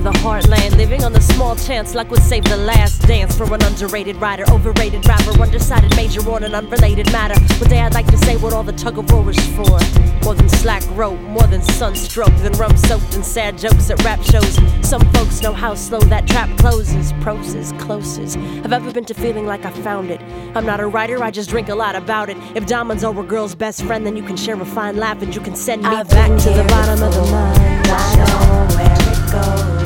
the heartland, living on the small chance luck would save the last dance for an underrated writer, overrated rapper, undecided major on an unrelated matter. One day I'd like to say what all the tug of war is for. More than slack rope, more than sunstroke, than rum soaked and sad jokes at rap shows. Some folks know how slow that trap closes. Prose is closest. Have ever been to feeling like I found it? I'm not a writer, I just drink a lot about it. If diamonds are a girl's best friend, then you can share a fine laugh and you can send me back to the bottom of the mine. I know where it goes.